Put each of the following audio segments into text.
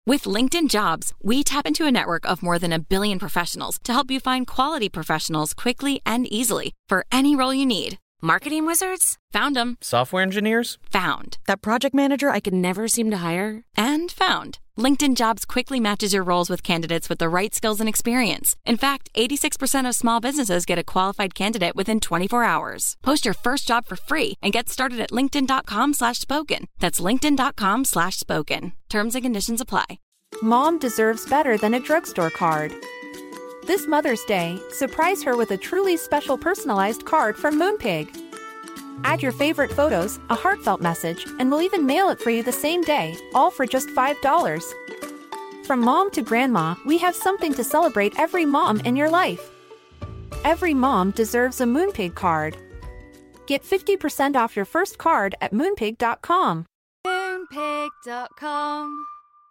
With LinkedIn Jobs, we tap into a network of more than 1 billion professionals to help you find quality professionals quickly and easily for any role you need. Marketing wizards? Found them. Software engineers? Found. That project manager I could never seem to hire? And found. LinkedIn Jobs quickly matches your roles with candidates with the right skills and experience. In fact, 86% of small businesses get a qualified candidate within 24 hours. Post your first job for free and get started at linkedin.com/spoken. That's linkedin.com/spoken. Terms and conditions apply. Mom deserves better than a drugstore card. This Mother's Day, surprise her with a truly special personalized card from Moonpig. Add your favorite photos, a heartfelt message, and we'll even mail it for you the same day, all for just $5. From mom to grandma, we have something to celebrate every mom in your life. Every mom deserves a Moonpig card. Get 50% off your first card at moonpig.com. Moonpig.com.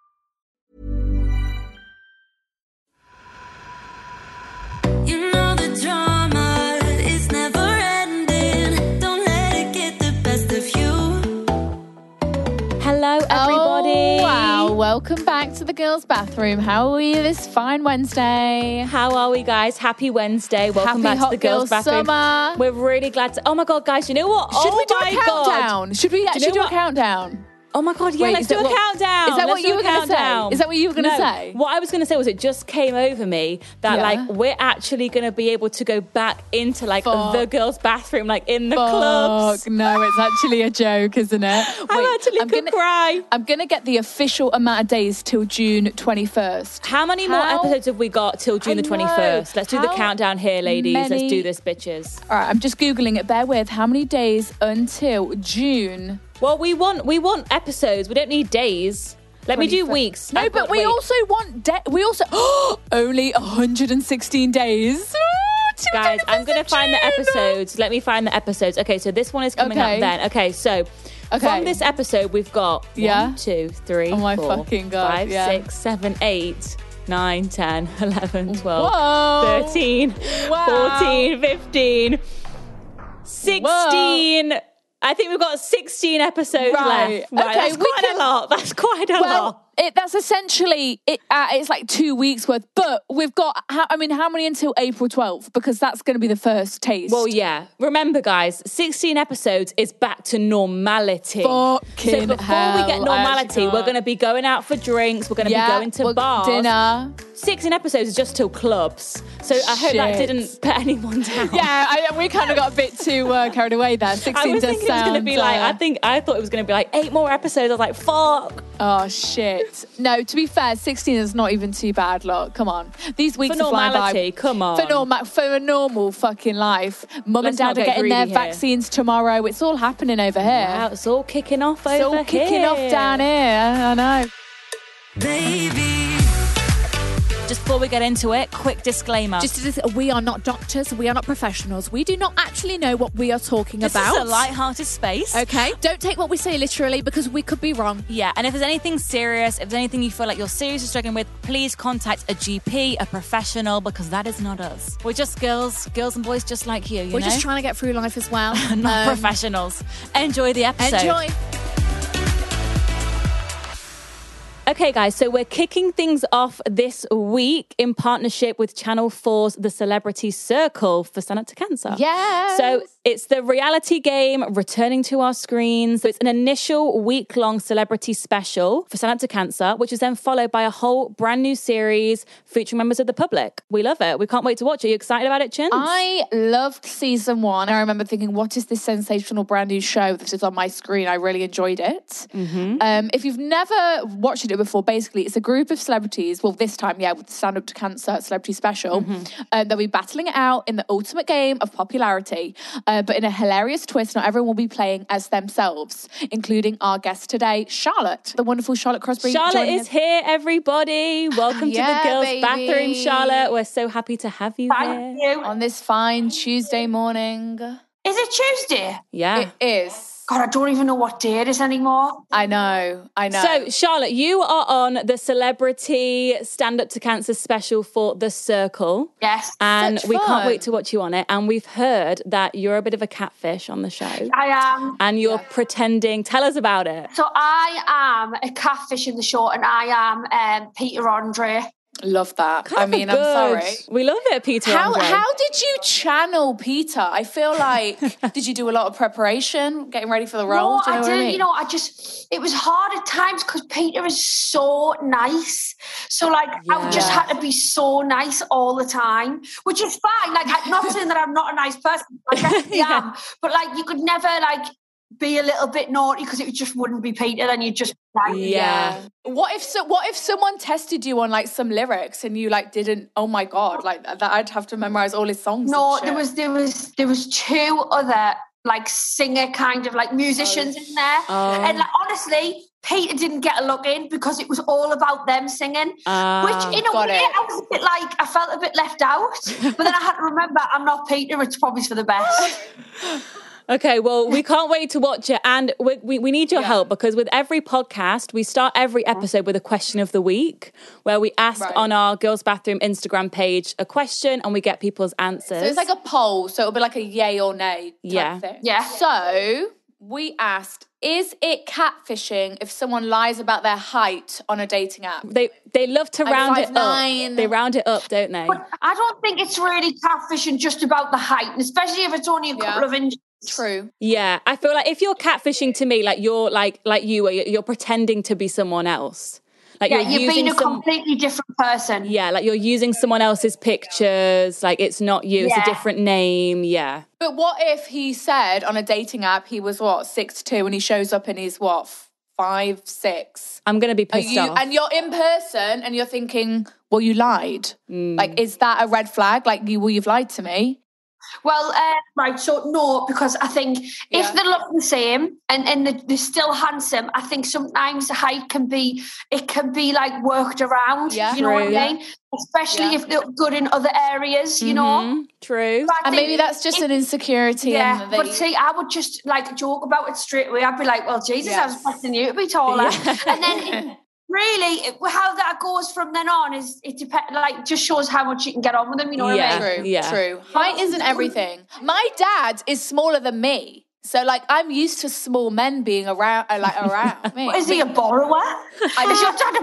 You know the drama is never ending. Don't let it get the best of you. Hello, everybody. Oh, wow. Welcome back to the girls' bathroom. How are you this fine Wednesday? How are we, guys? Happy Wednesday. Welcome Happy back hot to the girls' bathroom. Summer. We're really glad to... Oh, my God, guys, you know what? Should oh we do my a countdown? God. Should we actually do a what? countdown? Oh, my God, yeah, Wait, let's do a countdown. Is that what Let's you do were a going to say? countdown. Is that what you were going to No, say? What I was going to say was it just came over me that, Yeah. like, we're actually going to be able to go back into, like, Fuck. the girls' bathroom, like, in the Fuck, clubs. no, it's actually a joke, isn't it? I actually could cry. I'm going to get the official amount of days till June 21st. How many more episodes have we got till June I the know. 21st? Let's do the How countdown here, ladies. Let's many- do this, bitches. All right, I'm just Googling it. Bear with. How many days until June? Well, we want episodes. We don't need days. Let me do 21st. weeks. No, I've but got- we wait. also want... we also... only 116 days. Till Guys, 21st I'm going to of find the June. episodes. Let me find the episodes. Okay, so this one is coming Okay. up then. Okay, so from this episode, we've got Yeah. 1, 2, 3, Oh my 4, fucking God, 5, yeah. 6, 7, 8, 9, 10, 11, 12, Whoa. 13, Wow. 14, 15, 16. I think we've got 16 episodes Right. left. Right, Okay, that's we quite can- a lot. That's quite a lot. Well, that's essentially it. It's like 2 weeks worth, but we've got. How many until April 12th? Because that's going to be the first taste. Well, yeah. Remember, guys, 16 episodes is back to normality. Fucking so before we hell, get I normality, actually we're can't. going to be going out for drinks. We're going to be going to bars. dinner. 16 episodes is just till clubs. So I hope that Shit. didn't put anyone down. Yeah, we kind of got a bit too carried away there. 16 I was does thinking it was going to sound, be like, I thought it was going to be like 8 more episodes. I was like, fuck. Oh shit! No, to be fair, 16 is not even too bad. Look, come on, these weeks For are flying by. normality, come on. For a normal fucking life. Mum Let's and not Dad are get getting their greedy here. vaccines tomorrow. It's all happening over here. Wow, it's all kicking off It's over all kicking here. off down here. I know. Baby. Just before we get into it, quick disclaimer. We are not doctors. We are not professionals. We do not actually know what we are talking this about. is a light-hearted space. Okay? Don't take what we say literally because we could be wrong. Yeah, and if there's anything serious, if there's anything you feel like you're seriously struggling with, please contact a GP, a professional, because that is not us. We're just girls and boys just like you, We're know? just trying to get through life as well. not professionals. Enjoy the episode. Enjoy. Okay, guys, so we're kicking things off this week in partnership with Channel 4's The Celebrity Circle for Stand Up to Cancer. Yes. So it's the reality game returning to our screens. So it's an initial week-long celebrity special for Stand Up to Cancer, which is then followed by a whole brand new series featuring members of the public. We love it. We can't wait to watch it. Are you excited about it, Chins? I loved season 1. I remember thinking, what is this sensational brand new show that is on my screen? I really enjoyed it. Mm-hmm. If you've never watched it before, basically it's a group of celebrities, well this time, with the Stand Up to Cancer celebrity special. They'll be battling it out in the ultimate game of popularity, but in a hilarious twist, not everyone will be playing as themselves, including our guest today, Charlotte, the wonderful Charlotte Crosby. Charlotte joining is us. here, everybody. Welcome to the Yeah, girls' baby. bathroom, Charlotte. We're so happy to have you here. on this fine Tuesday morning. Is it Tuesday? Yeah. It is. God, I don't even know what day it is anymore. I know. So, Charlotte, you are on the Celebrity Stand Up to Cancer special for The Circle. Yes. And Such we can't fun. wait to watch you on it. And we've heard that you're a bit of a catfish on the show. I am. And you're pretending. Tell us about it. So I am a catfish in the show, and I am Peter Andre. Love that. I mean, Good. I'm sorry. We love it, Peter Andre. How did you channel Peter? I feel like, did you do a lot of preparation, getting ready for the role? No, Do you know I what didn't. I mean? You know, it was hard at times because Peter is so nice. So, like, I just had to be so nice all the time, which is fine. Like, I'm not saying that I'm not a nice person. I definitely am. But, like, you could never, like, be a little bit naughty because it just wouldn't be Peter. Then you'd just like, Yeah. What if someone tested you on like some lyrics and you like didn't? Oh my god, like that! I'd have to memorize all his songs. No, and shit. there was two other like singer kind of like musicians in there, and like honestly, Peter didn't get a look in because it was all about them singing. Which in a got way, it. I was a bit like I felt a bit left out. But then I had to remember I'm not Peter. It's probably for the best. Okay, well, we can't wait to watch it. And we need your help because with every podcast, we start every episode with a question of the week where we ask on our Girls Bathroom Instagram page a question and we get people's answers. So it's like a poll, so it'll be like a yay or nay type thing. Yeah. So we asked, is it catfishing if someone lies about their height on a dating app? They love to round it 5'9". up. They round it up, don't they? But I don't think it's really catfishing just about the height, and especially if it's only a couple of inches. True. Yeah, I feel like if you're catfishing to me, like you're like you're pretending to be someone else. Like Yeah, you're you're being using a completely different person. Yeah, like you're using someone else's pictures. Like it's not you. It's a Yeah. different name. Yeah. But what if he said on a dating app he was 6'2" and he shows up and he's 5'6"? I'm gonna be pissed off. And you're in person and you're thinking, well, you lied. Like, is that a red flag? Like, you've lied to me. Well, right, so no, because I think if they look the same and they're still handsome, I think sometimes the height can be like worked around, you know what I mean? Especially if they're good in other areas, you know? True. But I And think maybe that's just an insecurity. Yeah, but see, I would just like joke about it straight away. I'd be like, well, Jesus, I was expecting you to be taller. And then really, how that goes from then on is it depends. Like, just shows how much you can get on with them. You know what I mean? True, Yeah. true. Height isn't everything. My dad is smaller than me. So, like, I'm used to small men being around me. Is he a borrower? Is your dad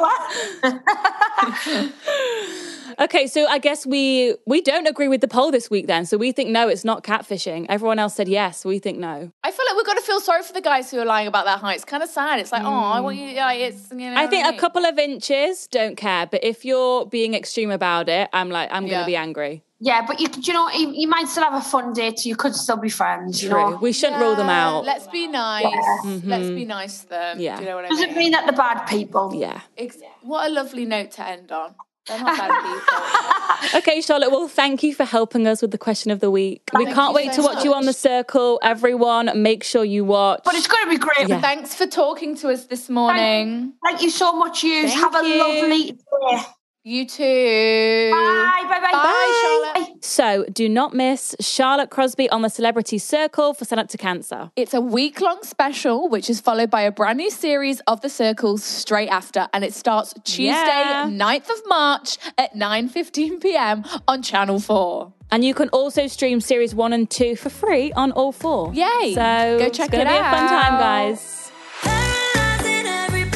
a borrower? Okay, so I guess we don't agree with the poll this week then. So we think no, it's not catfishing. Everyone else said yes. We think no. I feel like we've got to feel sorry for the guys who are lying about their height. It's kind of sad. It's like, oh, I want you. Like, it's. You know I think what a couple of inches, don't care. But if you're being extreme about it, I'm going to be angry. Yeah, but you might still have a fun date, so you could still be friends. You know, We shouldn't rule them out. Let's be nice. Let's be nice to them. Yeah. Do you know what I doesn't mean? mean that they're bad people. Yeah. What a lovely note to end on. They're not bad people. Okay, Charlotte, well, thank you for helping us with the question of the week. We Thank can't you wait so to watch you on much. The Circle. Everyone, make sure you watch. But it's going to be great. Yeah. Thanks for talking to us this morning. Thank you so much, you. Thank Have a you. lovely day. You too. Bye, bye, bye. Bye, Charlotte. So do not miss Charlotte Crosby on The Celebrity Circle for Stand Up to Cancer. It's a week-long special, which is followed by a brand new series of The Circle straight after. And it starts Tuesday, Yeah. 9th of March at 9:15 p.m. on Channel 4. And you can also stream series 1 and 2 for free on all 4. Yay. So Go check it's going to it be a fun time, out. guys. Paralyzed in every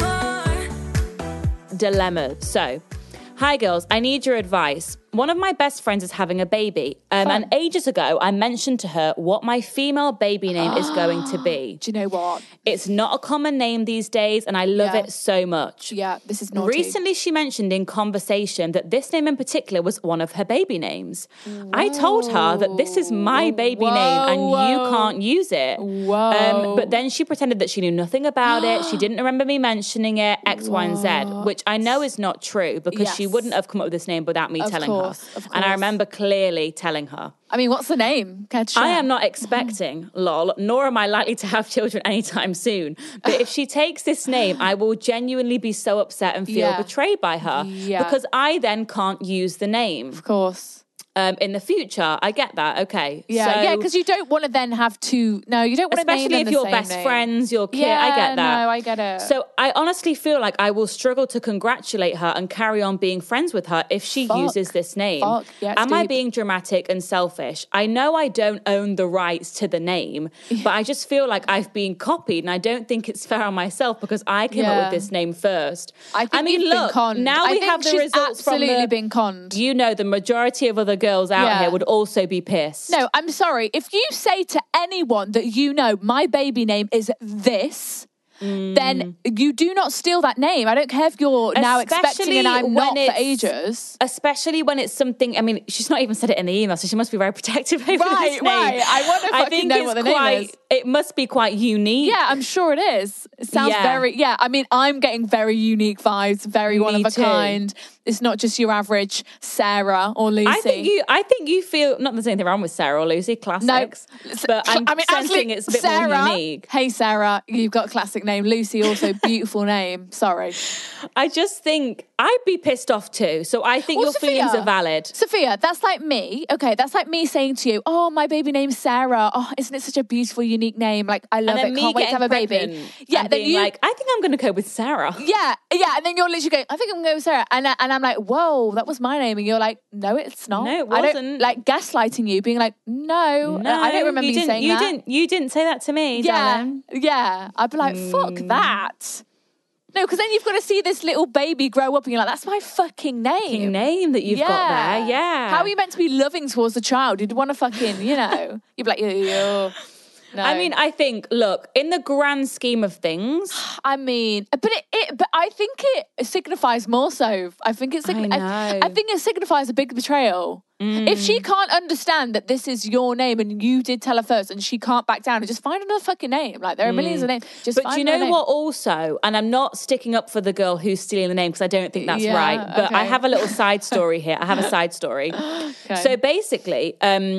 pore. Dilemma. So, hi girls, I need your advice. One of my best friends is having a baby. And ages ago, I mentioned to her what my female baby name is going to be. Do you know what? It's not a common name these days, and I love Yeah. it so much. Yeah, this is naughty. Recently, she mentioned in conversation that this name in particular was one of her baby names. I told her that this is my baby name and you can't use it. But then she pretended that she knew nothing about it. She didn't remember me mentioning it, X, Y, and Z, which I know is not true because she Yes. wouldn't have come up with this name without me telling her. Of And I course. remember clearly telling her. I mean, what's the name? Care to share? I am not expecting, lol, nor am I likely to have children anytime soon. But if she takes this name, I will genuinely be so upset and feel Yeah. betrayed by her Yeah. because I then can't use the name. Of course. in the future. I get that. Okay. Yeah, because you don't want to then have to. No, you don't want to name especially them if the you're same best name. friends, your kid. Yeah, I get that. No, I get it. So I honestly feel like I will struggle to congratulate her and carry on being friends with her if she uses this name. Yeah, it's Am I deep. being dramatic and selfish? I know I don't own the rights to the name, but I just feel like I've been copied, and I don't think it's fair on myself because I came up with this name first. I think you've been conned. Now I we think have the she's results from absolutely been conned. You know, the majority of other girls out here would also be pissed. No, I'm sorry. If you say to anyone that you know, my baby name is this, then you do not steal that name. I don't care if you're now expecting and I'm not for ages. Especially when it's something, I mean, she's not even said it in the email, so she must be very protective over this name. Right. I want to fucking know what the name is. It must be quite unique. Yeah, I'm sure it is. It sounds I mean, I'm getting very unique vibes, very one of a kind. It's not just your average Sarah or Lucy. I think you feel, not there's anything wrong with Sarah or Lucy, classics. No, but I'm sensing it's a bit Sarah, more unique. Hey Sarah, you've got a classic name. Lucy also beautiful name. Sorry. I just think I'd be pissed off too. So I think your feelings are valid. Sophia, that's like me. Okay, that's like me saying to you, oh, my baby name's Sarah. Oh, isn't it such a beautiful, unique name? Like, I love it. Can't wait to have a baby. Yeah, then you like, I think I'm going to go with Sarah. Yeah. And then you're literally going, I think I'm going to go with Sarah. And I'm like, whoa, that was my name. And you're like, no, it's not. No, it wasn't. I don't, like gaslighting you, being like, no, I don't remember you saying that. You didn't say that to me, darling. Yeah. I'd be like, fuck that. No, because then you've got to see this little baby grow up and you're like, that's my fucking name. Name that you've got there, yeah. How are you meant to be loving towards the child? You'd want to fucking, you'd be like, no. I mean, I think, look, in the grand scheme of things, I mean, but I think it signifies more so. I think it signifies a big betrayal. If she can't understand that this is your name and you did tell her first, and she can't back down, and just find another fucking name. Like, there are millions of names. But you know what? Also, and I'm not sticking up for the girl who's stealing the name because I don't think that's right. But I have a little side story here. I have a side story. Okay. So basically,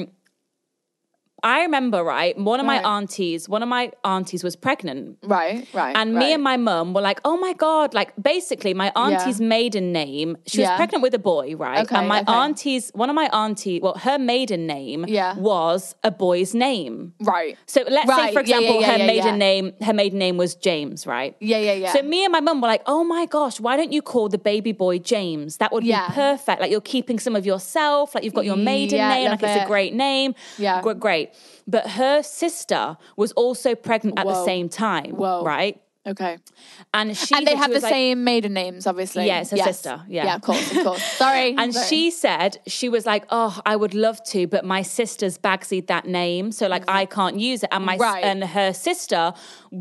I remember, one of my aunties was pregnant. Right. And me and my mum were like, oh my God, like basically my auntie's maiden name, she was pregnant with a boy, right? Okay, and her maiden name was a boy's name. Right. So let's say, for example, her maiden name was James, right? Yeah. So me and my mum were like, oh my gosh, why don't you call the baby boy James? That would be perfect. Like, you're keeping some of yourself, like you've got your maiden name, like it's a great name. Yeah. Great. But her sister was also pregnant at the same time, right? Okay. And they have the same maiden names, obviously. Yeah, it's her sister. Yeah. Yeah, of course. Sorry. And she said, she was like, oh, I would love to, but my sister's bagsied that name, so like I can't use it. And her sister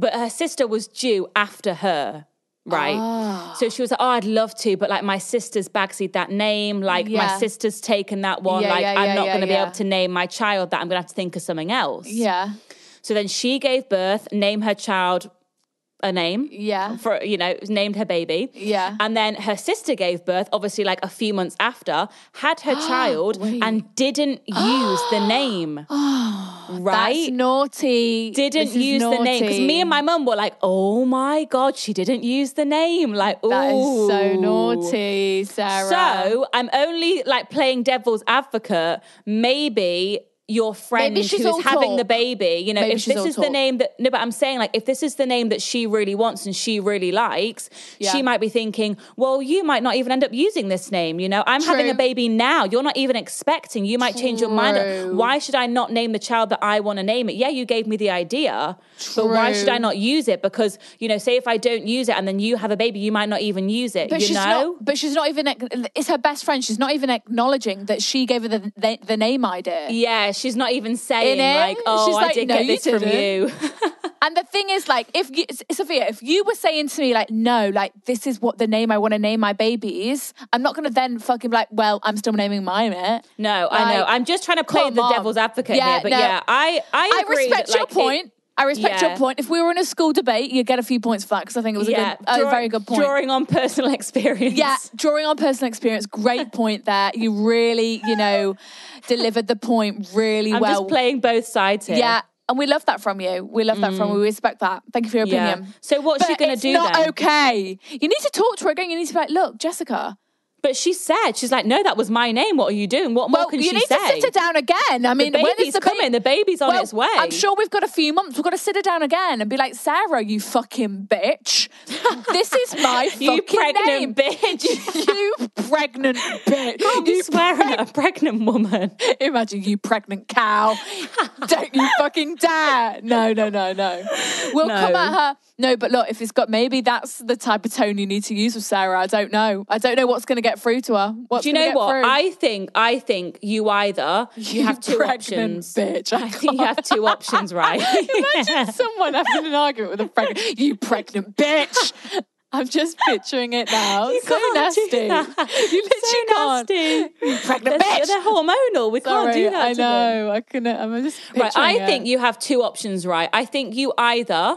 was due after her. Right. So she was like, oh, I'd love to, but like my sister's bagsied that name. Like my sister's taken that one. I'm not going to be able to name my child that. I'm going to have to think of something else. Yeah. So then she gave birth, named her child a name. Yeah. Named her baby. Yeah. And then her sister gave birth, obviously like a few months after, had her child and didn't use the name. Right? That's naughty. Didn't use the name. Because me and my mum were like, oh my God, she didn't use the name. Like, ooh. That is so naughty, Sarah. So I'm only like playing devil's advocate. Maybe your friend who's having the baby, if this is the name that, no, but I'm saying like, if this is the name that she really wants and she really likes, she might be thinking, well, you might not even end up using this name. I'm having a baby now. You're not even expecting. You might change your mind. Why should I not name the child that I want to name it? Yeah, you gave me the idea, but why should I not use it? Because, say if I don't use it and then you have a baby, you might not even use it, but she's not even, it's her best friend. She's not even acknowledging that she gave her the name idea. Yeah, she's not even saying like, oh, she's I did get this from you. And the thing is, like, Sophia, if you were saying to me like, no, like this is what the name I want to name my baby is, I'm not going to then fucking be like, well, I'm still naming mine it. No, like, I know. I'm just trying to play the devil's advocate here. But I agree. I respect your point. I respect your point. If we were in a school debate, you'd get a few points for that because I think it was a very good point. Drawing on personal experience. Yeah, drawing on personal experience. Great point there. You really, delivered the point really well. I'm just playing both sides here. Yeah. And we love that from you. We love that from you. We respect that. Thank you for your opinion. So what's she going to do then? It's not okay. You need to talk to her again. You need to be like, look, Jessica, But she said, she's like, no, that was my name. What are you doing? What more can she say? You need to sit her down again. I mean, the baby's coming. The baby's on its way. I'm sure we've got a few months. We've got to sit her down again and be like, Sarah, you fucking bitch. This is my you fucking pregnant name. bitch. You pregnant bitch. You swearing at a pregnant woman. Imagine you pregnant cow. Don't you fucking dare. No. We'll come at her. No, but look, if it's got, maybe that's the type of tone you need to use with Sarah. I don't know what's going to get through to her. Do you know what? Through? I think you either, you have two options. Bitch. I think you have two options, right? Imagine someone having an argument with a pregnant, you pregnant bitch. I'm just picturing it now. You so nasty. You literally can't. You pregnant bitch. They're hormonal. We can't do that. I know. I couldn't. I'm just right. I think you have two options, right? I think you either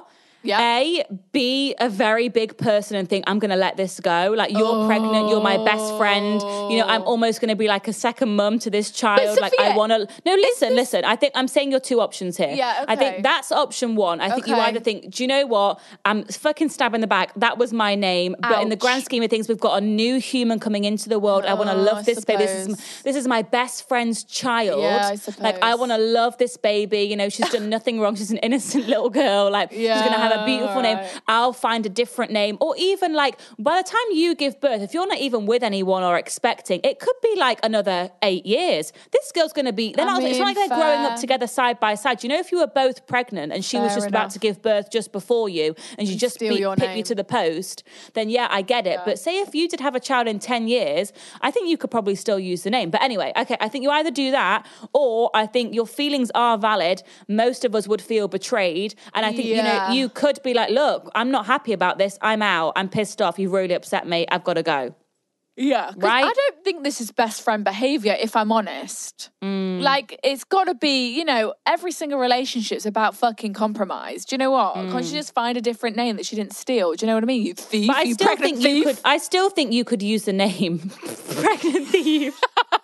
be a very big person and think, I'm going to let this go. Like, you're pregnant, you're my best friend. You know, I'm almost going to be like a second mum to this child. But like, I want to... No, listen. I think I'm saying your two options here. Yeah, okay. I think that's option one. I think you either think, do you know what? I'm fucking stabbed in the back. That was my name. Ouch. But in the grand scheme of things, we've got a new human coming into the world. I want to love this baby. This is my best friend's child. Yeah, I suppose. Like, I want to love this baby. You know, she's done nothing wrong. She's an innocent little girl. Like, she's going to have a beautiful name. I'll find a different name. Or even like, by the time you give birth, if you're not even with anyone or expecting, it could be like another 8 years. This girl's going to be, it's not like they're growing up together side by side. Do you know, if you were both pregnant and she was just about to give birth just before you and she just picked you to the post, then yeah, I get it. Yeah. But say if you did have a child in 10 years, I think you could probably still use the name. But anyway, okay, I think you either do that, or I think your feelings are valid. Most of us would feel betrayed. And I think, you know, you could be like, look, I'm not happy about this. I'm out. I'm pissed off. You've really upset me. I've got to go. Yeah. Right? I don't think this is best friend behaviour, if I'm honest. Like, it's got to be, you know, every single relationship's about fucking compromise. Do you know what? Can't you just find a different name that she didn't steal? Do you know what I mean? You thief. But I still think you could use the name pregnant thief.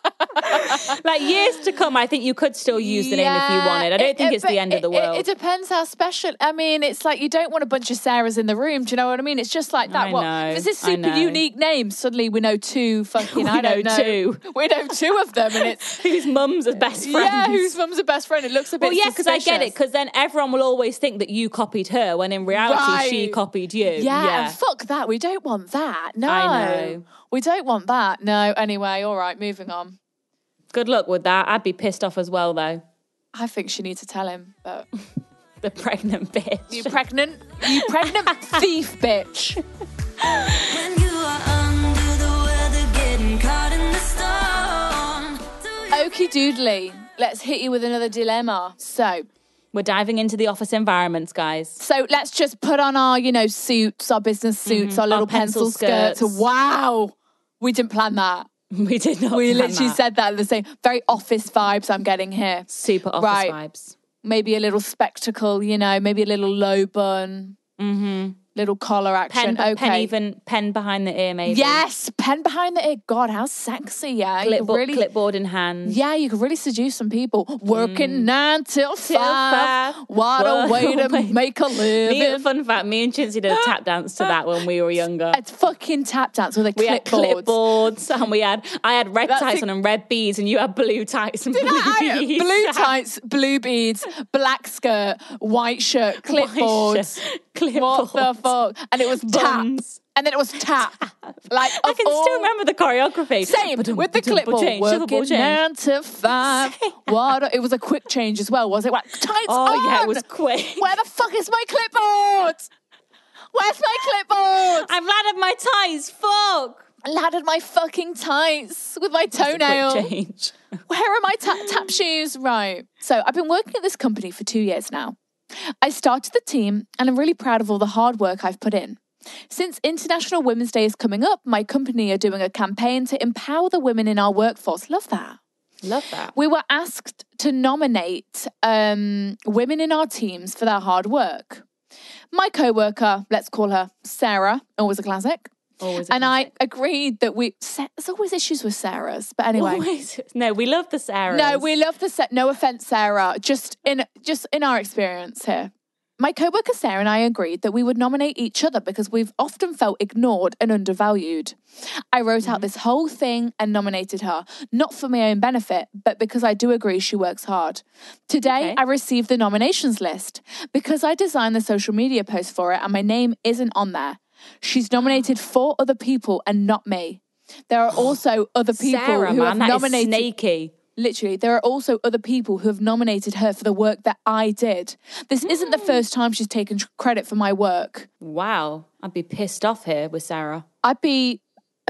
Like, years to come, I think you could still use the name if you wanted. I don't think it's the end of the world. It depends how special. I mean, it's like, you don't want a bunch of Sarahs in the room. Do you know what I mean? It's just like that. If it's this super unique name, suddenly we know two fucking, I don't know. We know two of them, and it's whose mum's a best friend. Yeah, whose mum's a best friend. It looks a bit suspicious. Because I get it, because then everyone will always think that you copied her, when in reality she copied you. Yeah, and fuck that. We don't want that. No. I know. We don't want that. No, anyway, all right, moving on. Good luck with that. I'd be pissed off as well, though. I think she needs to tell him, but... The pregnant bitch. You pregnant thief bitch. When you are under the weather, getting caught in the storm. Okie doodly. Let's hit you with another dilemma. So... We're diving into the office environments, guys. So let's just put on our, you know, suits, our business suits, our little pencil skirts. Wow. We didn't plan that. We did not. We literally said that the same. Very office vibes I'm getting here. Super office vibes. Maybe a little spectacle, you know, maybe a little low bun. Little collar action. Pen behind the ear, maybe. Yes, pen behind the ear. God, how sexy, yeah. Clipboard in hand. Yeah, you could really seduce some people. Working 9 till 5. What a way to make a living. Fun fact, me and Chincy did a tap dance to that when we were younger. It's fucking tap dance with a We had clipboards, and I had red tights on and red beads, and you had blue tights and blue beads. Blue tights, blue beads, black skirt, white shirt, clipboards. What the fuck? And it was tap. And then it was tap. Like, I can still remember the choreography. Same, with the clipboard. Working 9 to 5. It was a quick change as well, was it? Like, tights on. Yeah, it was quick. Where the fuck is my clipboard? Where's my clipboard? I've laddered my tights, fuck. I laddered my fucking tights with my toenail. Quick change. Where are my tap shoes? Right. So I've been working at this company for 2 years now. I started the team and I'm really proud of all the hard work I've put in. Since International Women's Day is coming up, my company are doing a campaign to empower the women in our workforce. Love that. Love that. We were asked to nominate women in our teams for their hard work. My co-worker, let's call her Sarah, always a classic. And I agreed that there's always issues with Sarahs, but anyway. Always. No, we love the Sarahs. No, we love no offense, Sarah. Just in our experience here. My co-worker Sarah and I agreed that we would nominate each other because we've often felt ignored and undervalued. I wrote out this whole thing and nominated her, not for my own benefit, but because I do agree she works hard. Today, I received the nominations list because I designed the social media post for it and my name isn't on there. She's nominated 4 other people and not me. There are also other people Sarah, who man, have that is nominated... snaky. Literally, there are also other people who have nominated her for the work that I did. This isn't the first time she's taken credit for my work. Wow. I'd be pissed off here with Sarah. I'd be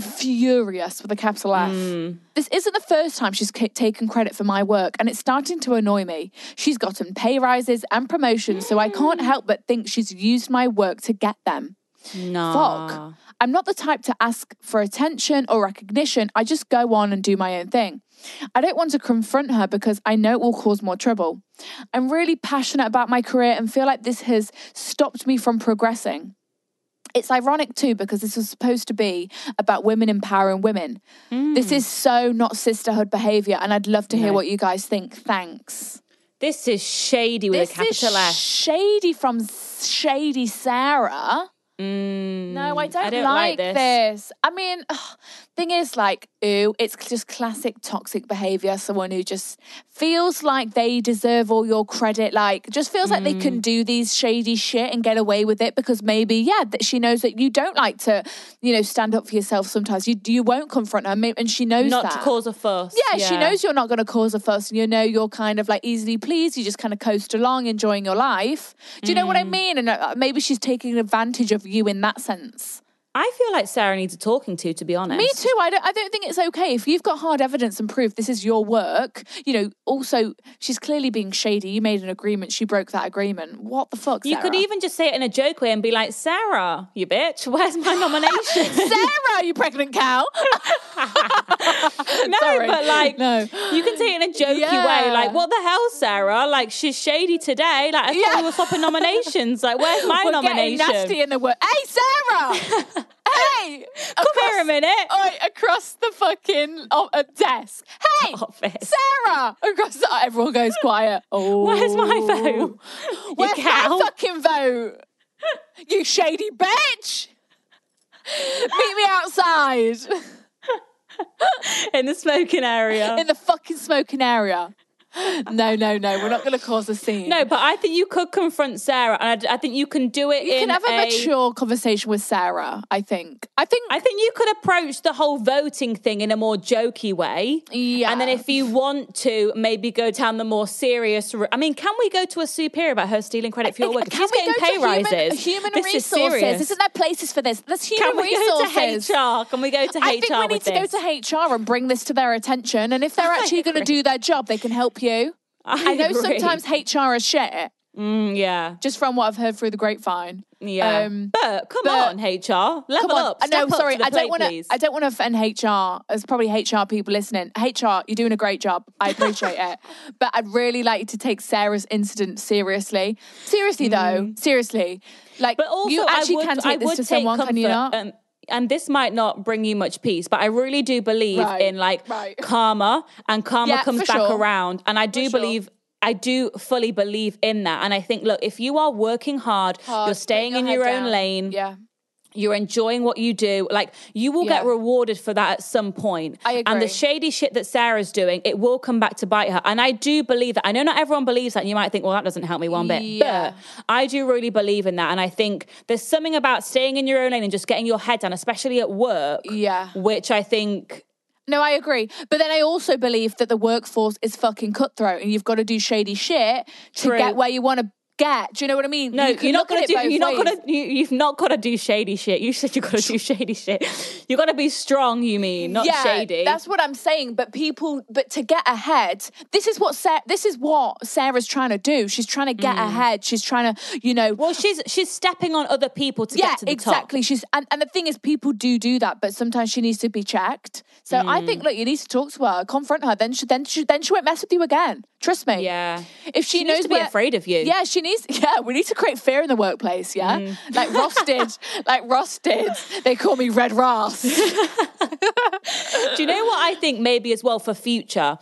furious with a capital F. This isn't the first time she's taken credit for my work, and it's starting to annoy me. She's gotten pay rises and promotions, so I can't help but think she's used my work to get them. No. Fuck. I'm not the type to ask for attention or recognition. I just go on and do my own thing. I don't want to confront her because I know it will cause more trouble. I'm really passionate about my career and feel like this has stopped me from progressing. It's ironic too because this was supposed to be about women empowering women. This is so not sisterhood behaviour, and I'd love to hear what you guys think. Thanks. This is shady with a capital S. Shady from Shady Sarah. No, I don't like this. I mean, thing is, like, it's just classic toxic behaviour. Someone who just feels like they deserve all your credit, like, just feels like they can do these shady shit and get away with it because maybe, that she knows that you don't like to, stand up for yourself sometimes. You won't confront her, and she knows not that. to cause a fuss. Yeah, she knows you're not going to cause a fuss, and you're kind of like easily pleased. You just kind of coast along, enjoying your life. Do you know what I mean? And maybe she's taking advantage of you in that sense. I feel like Sarah needs a talking to be honest. Me too. I don't think it's okay. If you've got hard evidence and proof this is your work, also, she's clearly being shady. You made an agreement. She broke that agreement. What the fuck, Sarah? You could even just say it in a joke way and be like, Sarah, you bitch, where's my nomination? Sarah, you pregnant cow. No, Sorry. but you can say it in a jokey way. Like, what the hell, Sarah? Like, she's shady today. Like, I thought we were swapping nominations. Like, where's my nomination? Getting nasty in the work. Hey, Sarah! Hey! Come here a minute. Across the fucking desk. Hey! Office. Sarah! Everyone goes quiet. Oh. Where's my vote? Where's my fucking vote? You shady bitch! Meet me outside. In the smoking area. In the fucking smoking area. No. We're not going to cause a scene. No, but I think you could confront Sarah, and I think you can do it You can have a mature conversation with Sarah, I think. I think you could approach the whole voting thing in a more jokey way. Yeah. And then if you want to, maybe go down the more serious route. I mean, can we go to a superior about her stealing credit for your work? If she's getting pay rises. Human this resources. Is serious. Isn't there places for this? There's human resources. Can we go to HR? Can we go to HR I think we need to go to HR and bring this to their attention. And if they're actually going to do their job, they can help you. I know agree. sometimes HR is shit. Yeah. Just from what I've heard through the grapevine. Yeah. But come on, HR. Level up. No, Step sorry. up to the plate, please. I don't want to offend HR. There's probably HR people listening. HR, you're doing a great job. I appreciate it. But I'd really like you to take Sarah's incident seriously. Seriously, though. Seriously. Like, but also, you actually can take this to someone, can you not? And this might not bring you much peace, but I really do believe in karma, and karma comes back around. And I do believe, I do fully believe in that. And I think, look, if you are working hard, you're staying in your own lane. Yeah. You're enjoying what you do. Like, you will get rewarded for that at some point. I agree. And the shady shit that Sarah's doing, it will come back to bite her. And I do believe that. I know not everyone believes that, and you might think, well, that doesn't help me one bit. Yeah. But I do really believe in that. And I think there's something about staying in your own lane and just getting your head down, especially at work. Yeah. Which I think... No, I agree. But then I also believe that the workforce is fucking cutthroat, and you've got to do shady shit to get where you want to get. Do you know what I mean? No, you're not going to do. You've not got to do shady shit. You said you've got to do shady shit. You got to be strong. You mean not shady? That's what I'm saying. But to get ahead, this is what Sarah's trying to do. She's trying to get ahead. She's trying to, Well, she's stepping on other people to get to the top. Exactly. And the thing is, people do that, but sometimes she needs to be checked. So I think, look, you need to talk to her, confront her. Then she won't mess with you again. Trust me. Yeah. If she knows needs to be afraid of you. Yeah, we need to create fear in the workplace, yeah? Like Ross did. They call me Red Ross. Do you know what I think maybe as well for future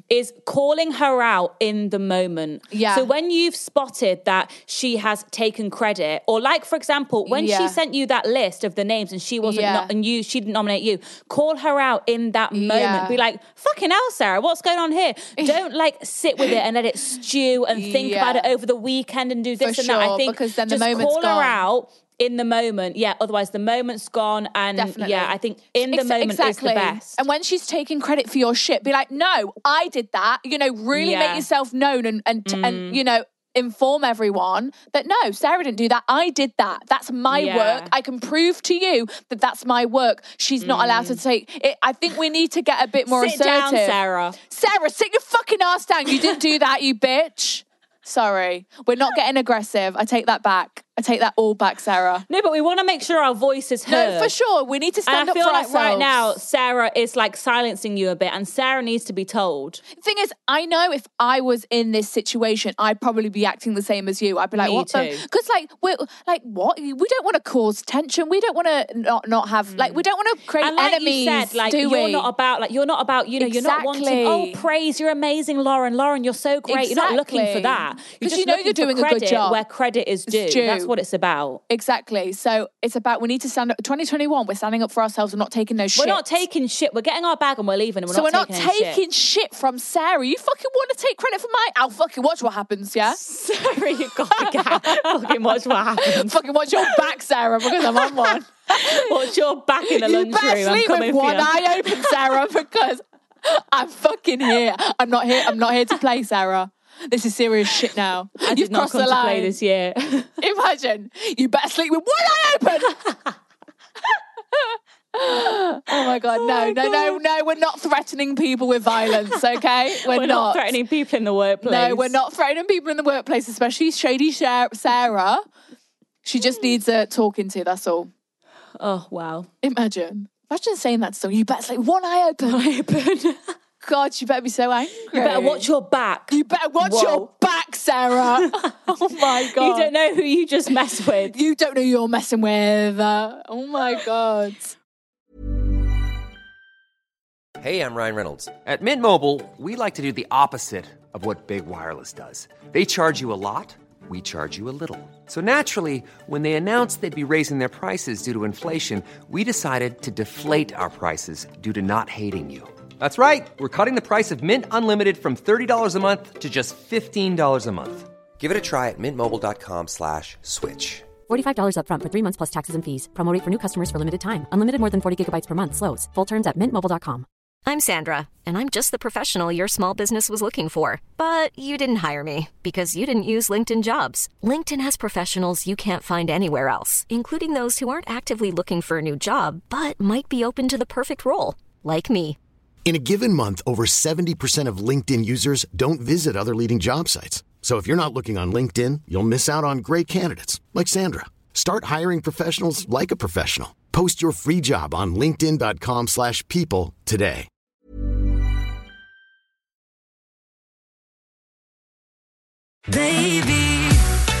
is calling her out in the moment. Yeah. So when you've spotted that she has taken credit, or like, for example, when she sent you that list of the names and she wasn't, she didn't nominate you, call her out in that moment. Be like, fucking hell, Sarah, what's going on here? Don't like sit with it and let it stew and think about it over the weekend and do this and that. I think because then just the moment's call gone. her out in the moment. Yeah, otherwise the moment's gone. And I think in the moment is the best. And when she's taking credit for your shit, be like, no, I did that. You know, really make yourself known and you know, inform everyone that no, Sarah didn't do that. I did that. That's my work. I can prove to you that that's my work. She's not allowed to take it. I think we need to get a bit more Sit assertive. down, Sarah. Sarah, sit your fucking ass down. You didn't do that, you bitch. Sorry. We're not getting aggressive. I take that back. I take that all back, Sarah. No, but we want to make sure our voice is heard. No, for sure. We need to stand and I up feel for like ourselves. right now, Sarah is like silencing you a bit, and Sarah needs to be told. The thing is, I know if I was in this situation, I'd probably be acting the same as you. I'd be like, Me what the? too. Because like, we're like, what? We don't want to cause tension. We don't want to not have, like, we don't want to create And like enemies, you said, like, do you're we? not about, you know, you're not wanting, oh, praise, you're amazing, Lauren. Lauren, you're so great. You're not looking for that. You're 'Cause just you know looking you're doing for a good credit job. where credit is due. due. That's what it's about. Exactly. So it's about, we need to stand up. 2021, we're standing up for ourselves. We're not taking no shit. We're not taking shit. We're getting our bag and we're leaving. And We're not taking any taking shit from Sarah. You fucking want to take credit for I'll fucking watch what happens, yeah? Sarah, you got to fucking watch what happens. Fucking watch your back, Sarah, because I'm on one. Watch your back in the You lunchroom. better I'm sleep coming with for one you. eye open, Sarah, because I'm fucking here. I'm not here to play, Sarah. This is serious shit now. I You've did not crossed come the to line. play this year. Imagine. You better sleep with one eye open. Oh my God, no, we're not threatening people with violence, okay? We're not threatening people in the workplace. No, we're not threatening people in the workplace, especially Shady Sarah. She just needs a talking to, that's all. Oh, wow. Imagine saying that to someone. You better sleep with one eye open. God, you better be so angry. You better watch your back. You better watch your back, Sarah. Oh my God. You don't know who you just messed with. You don't know who you're messing with. Oh my God. Hey, I'm Ryan Reynolds. At Mint Mobile, we like to do the opposite of what Big Wireless does. They charge you a lot, we charge you a little. So naturally, when they announced they'd be raising their prices due to inflation, we decided to deflate our prices due to not hating you. That's right. We're cutting the price of Mint Unlimited from $30 a month to just $15 a month. Give it a try at mintmobile.com/switch. $45 up front for 3 months plus taxes and fees. Promo rate for new customers for limited time. Unlimited more than 40 gigabytes per month. Slows full terms at mintmobile.com. I'm Sandra, and I'm just the professional your small business was looking for. But you didn't hire me because you didn't use LinkedIn Jobs. LinkedIn has professionals you can't find anywhere else, including those who aren't actively looking for a new job, but might be open to the perfect role, like me. In a given month, over 70% of LinkedIn users don't visit other leading job sites. So if you're not looking on LinkedIn, you'll miss out on great candidates like Sandra. Start hiring professionals like a professional. Post your free job on linkedin.com/people today. Baby.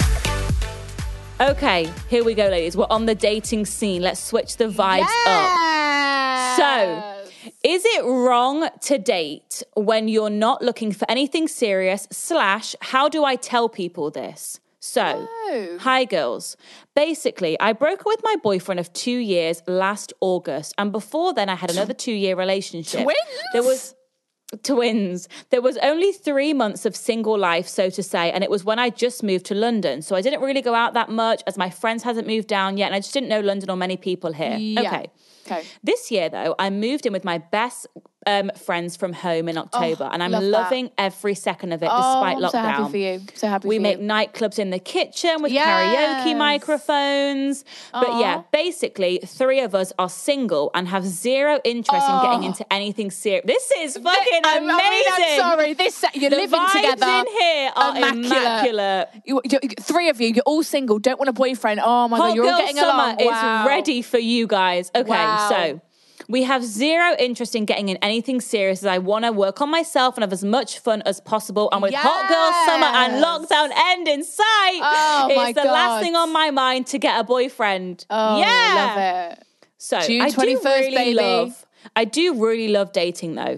Okay, here we go, ladies. We're on the dating scene. Let's switch the vibes up. So, is it wrong to date when you're not looking for anything serious? / how do I tell people this? So, hi girls. Basically, I broke up with my boyfriend of 2 years last August. And before then, I had another 2-year relationship. Twins. There was only 3 months of single life, so to say, and it was when I just moved to London. So I didn't really go out that much as my friends hasn't moved down yet, and I just didn't know London or many people here. Yeah. Okay. This year, though, I moved in with my best friends from home in October, and I'm loving every second of it despite lockdown. I'm so happy for you. So happy we for make you. nightclubs in the kitchen with karaoke microphones. But yeah, basically, 3 of us are single and have zero interest in getting into anything serious. This is fucking amazing. I'm sorry. You're living vibes together. In here are immaculate. 3 of you, you're all single, don't want a boyfriend. Oh my God, you're all getting along. It's ready for you guys. Okay, Wow. so we have zero interest in getting in anything serious as I want to work on myself and have as much fun as possible. And with hot girl summer and lockdown end in sight, it's the last thing on my mind to get a boyfriend. Oh, yeah. love it. So June 21st, baby. I do really love dating though.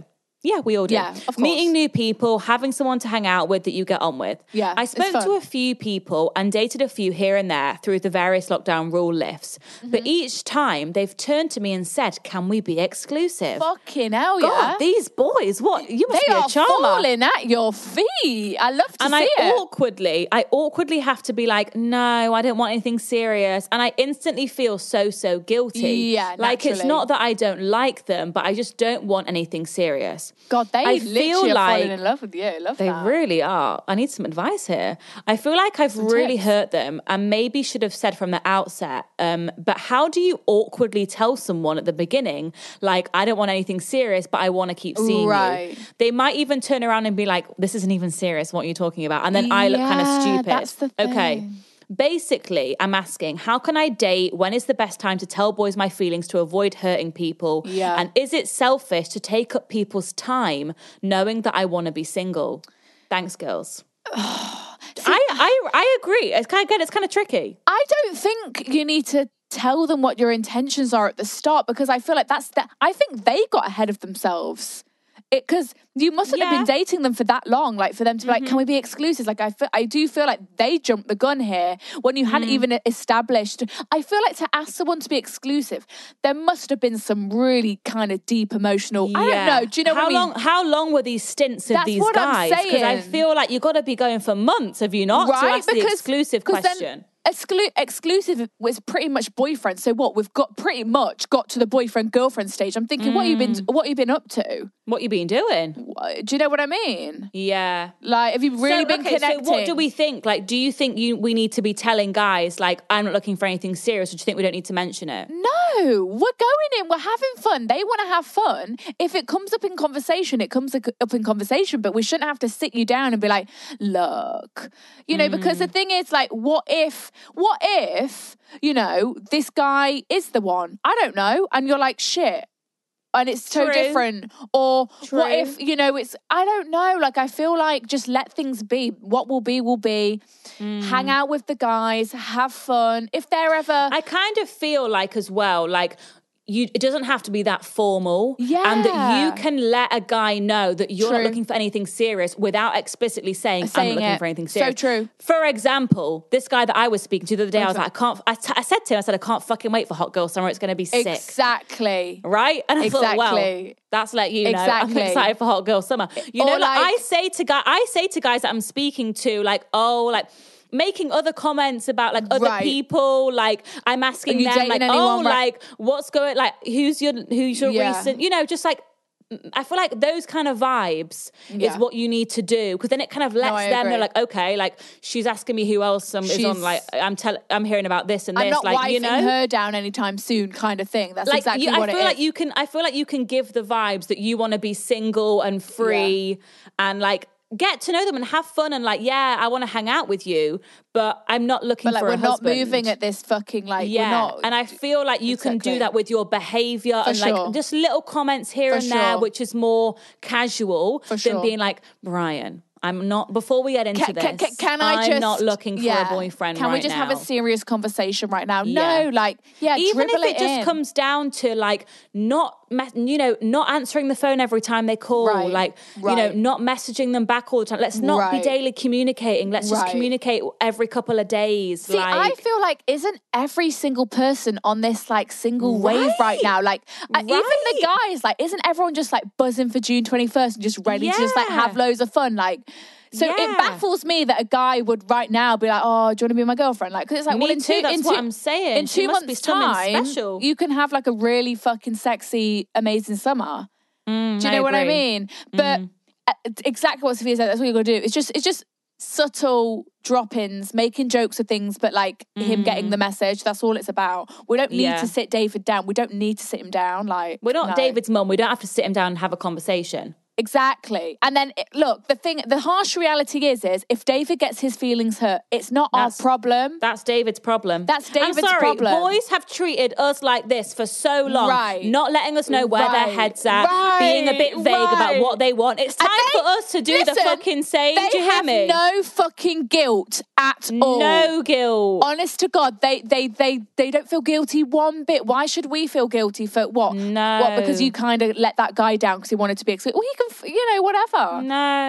Yeah, we all do. Yeah, of course. Meeting new people, having someone to hang out with that you get on with. Yeah, I it's spoke fun. to a few people and dated a few here and there through the various lockdown rule lifts. But each time they've turned to me and said, can we be exclusive? Fucking hell, God, yeah. these boys, what? You must They be a are charmer. falling at your feet. I love to And see it. I awkwardly have to be like, no, I don't want anything serious. And I instantly feel so guilty. Yeah, like, it's naturally. not that I don't like them, but I just don't want anything serious. God, they I literally feel are like falling in love with you. I love they that. really are. I need some advice here. I feel like I've really tips. hurt them and maybe should have said from the outset. But how do you awkwardly tell someone at the beginning, like, I don't want anything serious, but I want to keep seeing Right. you? They might even turn around and be like, this isn't even serious. What are you talking about? And then I look kind of Yeah, stupid. that's the Okay. thing. Basically, I'm asking, how can I date? When is the best time to tell boys my feelings to avoid hurting people? Yeah. And is it selfish to take up people's time knowing that I want to be single? Thanks, girls. I agree. It's kind of tricky. I don't think you need to tell them what your intentions are at the start, because I feel like I think they got ahead of themselves. Because you mustn't have been dating them for that long, like for them to be like, can we be exclusive? Like I do feel like they jumped the gun here when you hadn't even established. I feel like to ask someone to be exclusive, there must have been some really kind of deep emotional. I don't know. Do you know what I mean? How long were these stints of That's these what I'm guys? Because I saying. feel like you've got to be going for months, have you not? To ask the exclusive 'cause question. Then, exclusive was pretty much boyfriend. So what? We've pretty much got to the boyfriend girlfriend stage. I'm thinking, what have you been up to? What you been doing? Do you know what I mean? Yeah. Like, have you really been connecting? So what do we think? Like, do you think we need to be telling guys, like, I'm not looking for anything serious, or do you think we don't need to mention it? No, we're going in, we're having fun. They want to have fun. If it comes up in conversation, it comes up in conversation, but we shouldn't have to sit you down and be like, look, you know, because the thing is, like, what if, you know, this guy is the one? I don't know. And you're like, shit. And it's so different. Or what if, you know, I don't know. Like, I feel like just let things be. What will be, will be. Hang out with the guys, have fun. If they're ever... I kind of feel like as well, like, it doesn't have to be that formal. Yeah. And that you can let a guy know that you're not looking for anything serious without explicitly saying I'm not looking for anything serious. So true. For example, this guy that I was speaking to the other day, I was like, I said to him, I can't fucking wait for Hot Girl Summer. It's going to be sick. Exactly. Right? And I thought, well, that's let you know. I'm excited for Hot Girl Summer. You know, like, I say to guys that I'm speaking to, like, oh, like, making other comments about, like, other people, like, I'm asking them, like, anyone, like, what's going, like, who's your recent, you know, just like, I feel like those kind of vibes is what you need to do, because then it kind of lets them know, like, okay, like, she's asking me who else is on, like, I'm hearing about this and I'm this, not like, you know, her down anytime soon, kind of thing. That's like, exactly what it is. I feel like you can give the vibes that you want to be single and free and, like, get to know them and have fun and, like, yeah, I want to hang out with you, but I'm not looking for a husband. We're not moving at this fucking, like, we're not. And I feel like you can do that with your behaviour and, like, just little comments here and there, which is more casual than being like, Brian, I'm not, before we get into this, I'm not looking for a boyfriend right now. Can we just have a serious conversation right now? Yeah. No, like, even if it just in. comes down to, like, not answering the phone every time they call, like, you know, not messaging them back all the time. Let's not be daily communicating. Let's just communicate every couple of days. See, I feel like, isn't every single person on this, like, single wave right now? Like, even the guys, like, isn't everyone just, like, buzzing for June 21st and just ready to just, like, have loads of fun? Like, so it baffles me that a guy would right now be like, oh, do you want to be my girlfriend? Like, because it's like, well, that's what I'm saying. In 2 months' time, special. you can have, like, a really fucking sexy, amazing summer. Do you know what I mean? But exactly what Sophia said, that's what you're going to do. It's just subtle drop-ins, making jokes of things, but, like, him getting the message. That's all it's about. We don't need to sit David down. We don't need to sit him down. Like, we're not David's mum. We don't have to sit him down and have a conversation. Exactly. And then, look, the harsh reality is if David gets his feelings hurt, it's not our problem. That's David's problem. That's David's problem. Boys have treated us like this for so long. Not letting us know where their head's at. being a bit vague about what they want. It's time for us to do the fucking same. Do you hear me? They have no fucking guilt at all. No guilt. Honest to God, they don't feel guilty one bit. Why should we feel guilty for what? No. What? Because you kind of let that guy down because he wanted to be exclusive. Well, he can, whatever.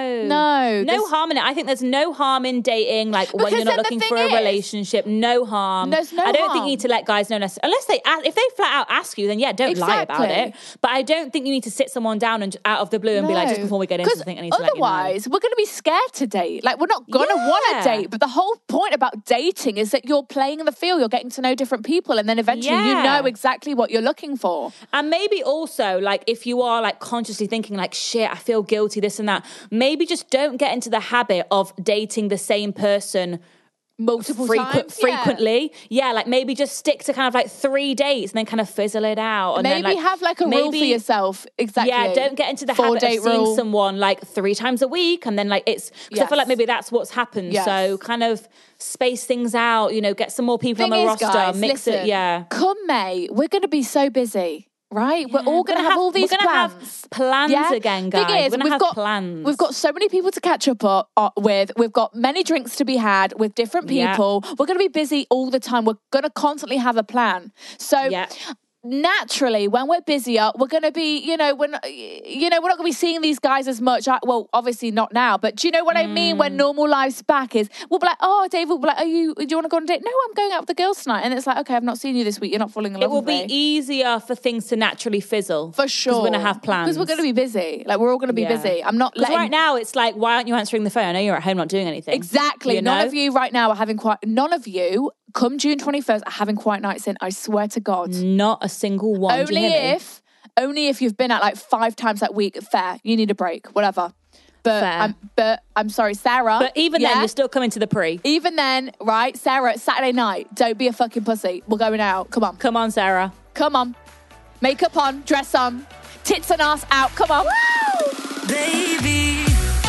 No harm in it. I think there's no harm in dating, like when you're not looking for a relationship. No harm. There's no I don't harm. think you need to let guys know unless if they flat out ask you, then yeah, don't lie about it. But I don't think you need to sit someone down and out of the blue and be like, just before we get into something, I need to let you know. Otherwise, we're going to be scared to date. Like, we're not going to want to date. But the whole point about dating is that you're playing in the field, you're getting to know different people, and then eventually you know exactly what you're looking for. And maybe also, like, if you are like consciously thinking like, shit, I feel guilty, this and that, maybe just don't get into the habit of dating the same person multiple times, frequently. Yeah, like maybe just stick to kind of like 3 dates and then kind of fizzle it out. And maybe then, like, have like a rule for yourself. Exactly. Yeah, don't get into the habit of seeing someone like 3 times a week and then like it's because I feel like maybe that's what's happened. Yes. So kind of space things out, get some more people on the roster, guys, mix it. Yeah. Come May, we're going to be so busy. Right? Yeah, we're all going to have all these plans. Have plans again, guys. Thing is, we're going to have plans. We've got so many people to catch up with. We've got many drinks to be had with different people. We're going to be busy all the time. We're going to constantly have a plan. So naturally, when we're busier, we're going to be, we're not going to be seeing these guys as much. Well, obviously not now, but do you know what I mean? When normal life's back we'll be like, oh, Dave will be like, do you want to go on a date? No, I'm going out with the girls tonight. And it's like, okay, I've not seen you this week. You're not falling in love with me. It will be easier for things to naturally fizzle. For sure. Because we're going to have plans. Because we're going to be busy. Like, we're all going to be busy. I'm not letting... right now, it's like, why aren't you answering the phone? I know you're at home not doing anything. Exactly. None of you right now are having none of you, come June 21st, are having quiet nights in. I swear to God. Not a single one. Only if you've been out like 5 times that week, fair. You need a break, whatever. But I'm sorry, Sarah. But even then, you're still coming to the pre. Even then, right, Sarah, Saturday night, don't be a fucking pussy. We're going out. Come on. Come on, Sarah. Come on. Makeup on, dress on, tits and ass out. Come on. Woo! Baby.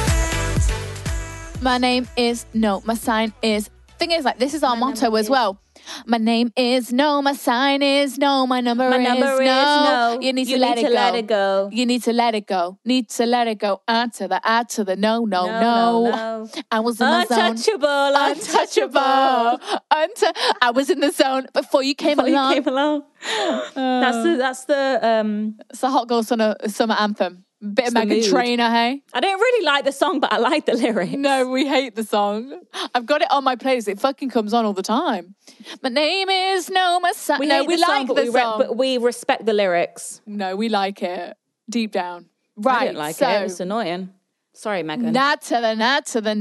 My name is no, my sign is. Thing is, like, this is our motto as well. My name is no, my sign is no, my number is no. You need to let it go. You need to let it go. Need to let it go. I to the no. I was in the zone. Untouchable. I was in the zone before you came along. That's the It's the Hot Girl Summer Anthem. Bit of Meghan Trainor, hey? I don't really like the song, but I like the lyrics. No, we hate the song. I've got it on my playlist. It fucking comes on all the time. My name is no, my son. We like the song. But we respect the lyrics. No, we like it. Deep down. Right. I don't like it. It's annoying. Sorry, Meghan. Not to the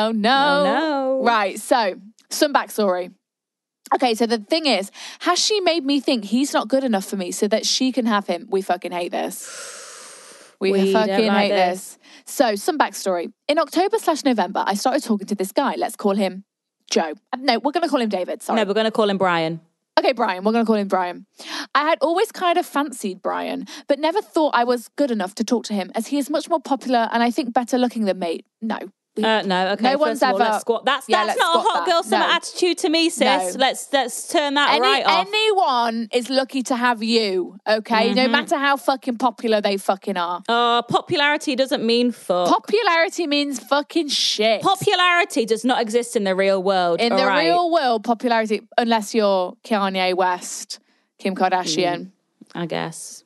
no. Right, so some backstory. Okay, so the thing is, has she made me think he's not good enough for me so that she can have him? We fucking hate this. We fucking hate this. So, some backstory. In October/November, I started talking to this guy. Let's call him Joe. No, we're going to call him David. Sorry. No, we're going to call him Brian. Okay, Brian. We're going to call him Brian. I had always kind of fancied Brian, but never thought I was good enough to talk to him as he is much more popular and I think better looking than me. No. No, okay. No one's ever. Let's squat. That's not a hot girl summer attitude to me, sis. No. Let's turn that right off. Anyone is lucky to have you, okay? Mm-hmm. No matter how fucking popular they fucking are. Popularity doesn't mean fuck. Popularity means fucking shit. Popularity does not exist in the real world. In the real world, popularity, unless you're Kanye West, Kim Kardashian. I guess.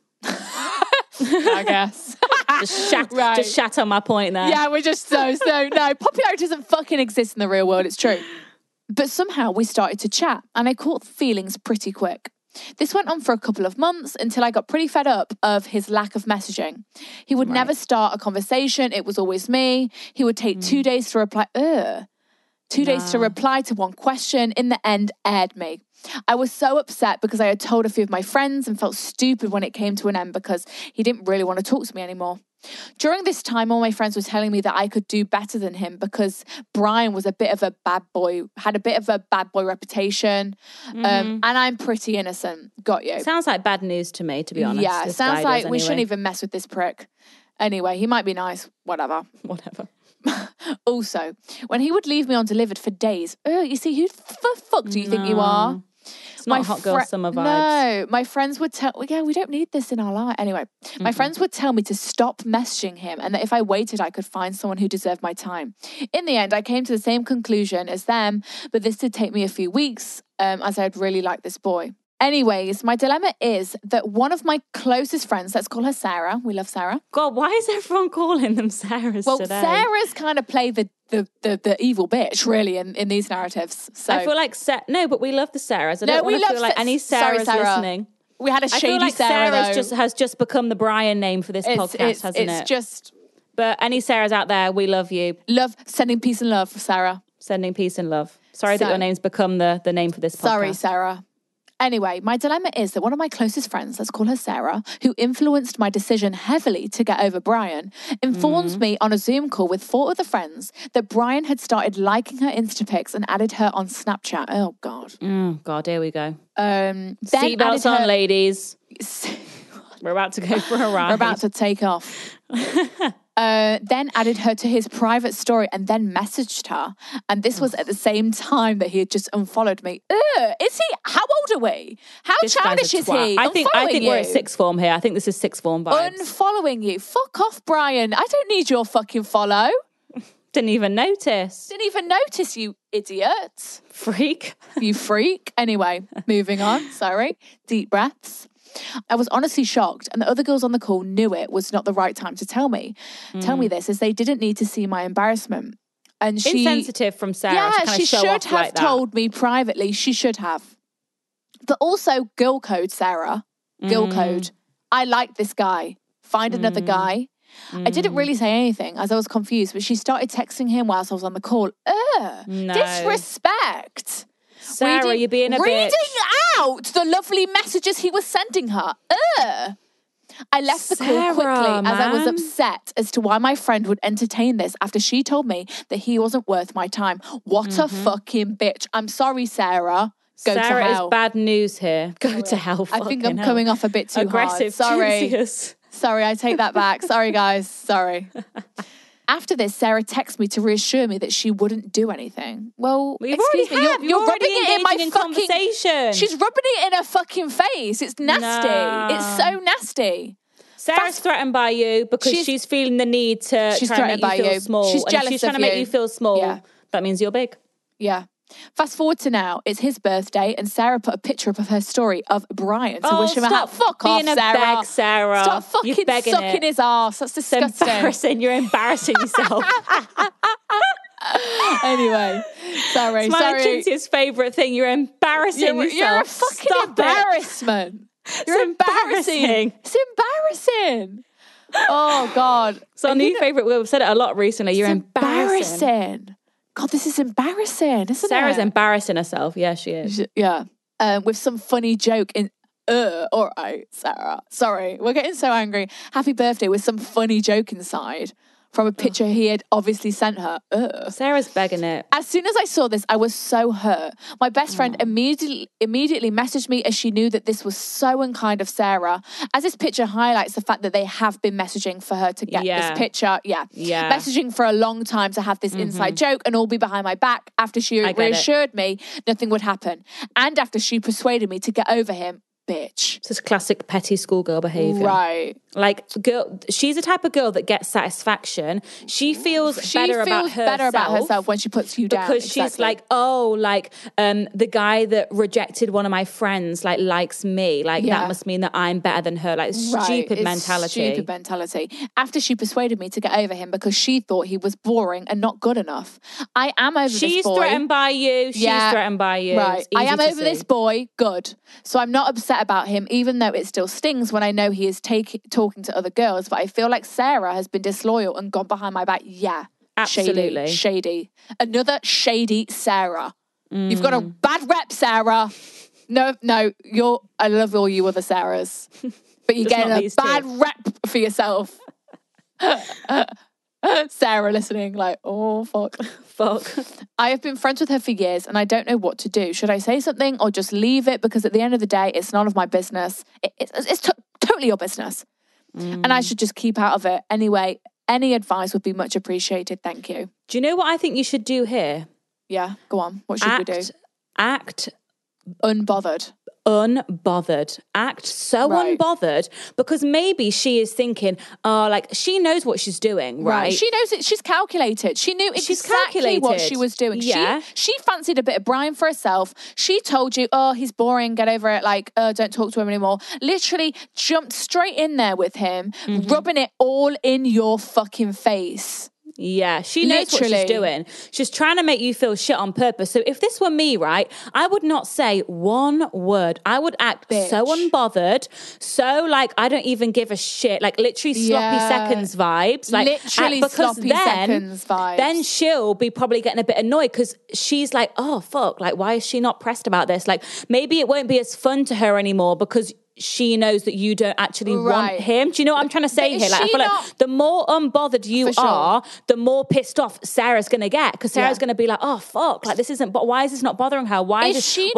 I guess. Just shat on my point there. Yeah, we're just so no. Popularity doesn't fucking exist in the real world. It's true. But somehow we started to chat and I caught feelings pretty quick. This went on for a couple of months until I got pretty fed up of his lack of messaging. He would never start a conversation. It was always me. He would take 2 days to reply. 2 days to reply to one question. In the end, aired me. I was so upset because I had told a few of my friends and felt stupid when it came to an end because he didn't really want to talk to me anymore. During this time, all my friends were telling me that I could do better than him because Brian was a bit of a bad boy, had a bit of a bad boy reputation. And I'm pretty innocent. Got you. Sounds like bad news to me, to be honest. Yeah, sounds like we shouldn't even mess with this prick. Anyway, he might be nice. Whatever. Also, when he would leave me undelivered for days, you see, who the fuck do you think you are? It's not hot girl summer vibes. No, my friends would tell, yeah, we don't need this in our life. Anyway, my friends would tell me to stop messaging him and that if I waited, I could find someone who deserved my time. In the end, I came to the same conclusion as them, but this did take me a few weeks as I'd really liked this boy. Anyways, my dilemma is that one of my closest friends, let's call her Sarah. We love Sarah. God, why is everyone calling them Sarahs Well, today? Sarah's kind of play the evil bitch, really, in these narratives. So I feel like no, but we love the Sarahs. I No, don't we want to love feel like any Sorry, Sarahs Sarah. listening. we had a I shady feel like Sarah, Sarah's though. has just become the Brian name for this podcast, hasn't it? It's just But any Sarahs out there, we love you. love, sending peace and love for Sarah. Sending peace and love. Sorry that So- your name's become the name for this podcast. Sorry, Sarah. Anyway, my dilemma is that one of my closest friends, let's call her Sarah, who influenced my decision heavily to get over Brian, informs me on a Zoom call with 4 other friends that Brian had started liking her Insta pics and added her on Snapchat. Oh, God. God, here we go. Then Seatbelts added on, her- ladies. We're about to go for a ride. We're about to take off. Then added her to his private story and then messaged her. And this was at the same time that he had just unfollowed me. Is he? How old are we? How This guy's a childish is twat. he? I think Unfollowing we're at you. sixth form here. I think this is sixth form vibes. Unfollowing you. Fuck off, Brian. I don't need your fucking follow. Didn't even notice. Didn't even notice, you idiot. Freak. You freak. Anyway, moving on. Sorry. Deep breaths. I was honestly shocked, and the other girls on the call knew it was not the right time to tell me. Tell me this, as they didn't need to see my embarrassment. And she, Insensitive from Sarah to yeah, kind of she show should off have like that. told me privately. She should have. But also, girl code, Sarah. Girl code. I like this guy. Find another guy. I didn't really say anything as I was confused, but she started texting him whilst I was on the call. No. Disrespect. Sarah, you're being a reading bitch. out the lovely messages he was sending her. I left the call Sarah, quickly as I was man. upset as to why my friend would entertain this after she told me that he wasn't worth my time. What a fucking bitch. I'm sorry, Sarah. Go Sarah to hell. is bad news here. Go to hell. I think I'm fucking hell. coming off a bit too aggressive. hard. Sorry. Jesus. Sorry, I take that back. Sorry, guys. Sorry. After this, Sarah texted me to reassure me that she wouldn't do anything. Well, You've excuse already me, have. you're rubbing already it in my engaging in fucking conversation. She's rubbing it in her fucking face. It's nasty. Nah. It's so nasty. Sarah's threatened by you because She's- she's feeling the need to She's try and make threatened by you feel you. small. She's And if jealous she's trying of to make you. you feel small. Yeah. That means you're big. Yeah. Fast forward to now. It's his birthday, and Sarah put a picture up of her story of Brian to wish him a stop happy. Fuck off, being a Sarah. beg, Sarah. Stop You're fucking begging sucking it. his ass. That's It's disgusting. embarrassing. You're embarrassing yourself. Anyway, sorry. It's my sorry. Cinzia's favourite thing. You're embarrassing yourself. You're a fucking Stop it. embarrassment. You're embarrassing. embarrassing. It's embarrassing. Oh, God. It's our new favourite word. We've said it a lot recently. You're It's embarrassing. embarrassing. God, this is embarrassing, isn't Sarah's it? embarrassing herself. Yeah, she is. Yeah. With some funny joke in, all right, Sarah. Sorry, we're getting so angry. Happy birthday with some funny joke inside from a picture he had obviously sent her. Sarah's begging it. As soon as I saw this, I was so hurt. My best friend immediately messaged me as she knew that this was so unkind of Sarah, as this picture highlights the fact that they have been messaging for her to get Yeah. this picture. Yeah. Messaging for a long time to have this inside joke and all be behind my back after she I get reassured me nothing would happen. And after she persuaded me to get over him. Bitch. This is classic petty schoolgirl behaviour. Right. Like, girl, she's the type of girl that gets satisfaction. She feels better about herself when she puts you down. because she's like, oh, like the guy that rejected one of my friends like likes me. Like that must mean that I'm better than her. Like stupid It's mentality. Stupid mentality. After she persuaded me to get over him because she thought he was boring and not good enough. I am over this boy. She's threatened by you. She's threatened by you. Right. It's I easy am to over see. this boy. Good. So I'm not upset about him, even though it still stings when I know he is talking to other girls. But I feel like Sarah has been disloyal and gone behind my back. Yeah. Absolutely. Shady. Another shady Sarah. You've got a bad rep, Sarah. No, I love all you other Sarahs. But you're Just getting not a these bad two. rep for yourself. Sarah listening, like, oh, fuck. I have been friends with her for years and I don't know what to do. Should I say something or just leave it? Because at the end of the day, it's none of my business. It's totally your business. And I should just keep out of it. Anyway, any advice would be much appreciated. Thank you. Do you know what I think you should do here? Yeah, go on. What should we do? Act Unbothered. Act so unbothered, because maybe she is thinking, like, she knows what she's doing, right? She knows it. She's calculated. She knew exactly what she was doing. Yeah. She fancied a bit of Brian for herself. She told you, oh, he's boring, get over it, like, don't talk to him anymore. Literally jumped straight in there with him, rubbing it all in your fucking face. Yeah, she knows what she's doing. She's trying to make you feel shit on purpose. So if this were me, right, I would not say one word. I would act so unbothered, so like I don't even give a shit, like literally sloppy seconds vibes. Like literally sloppy seconds vibes. Then she'll be probably getting a bit annoyed because she's like, oh, fuck, like why is she not pressed about this? Like maybe it won't be as fun to her anymore because she knows that you don't actually want him. Do you know what I'm trying to say here? Like, I feel like the more unbothered you are, the more pissed off Sarah's going to get, because Sarah's going to be like, oh, fuck, like this isn't, but why is this not bothering her? Why is she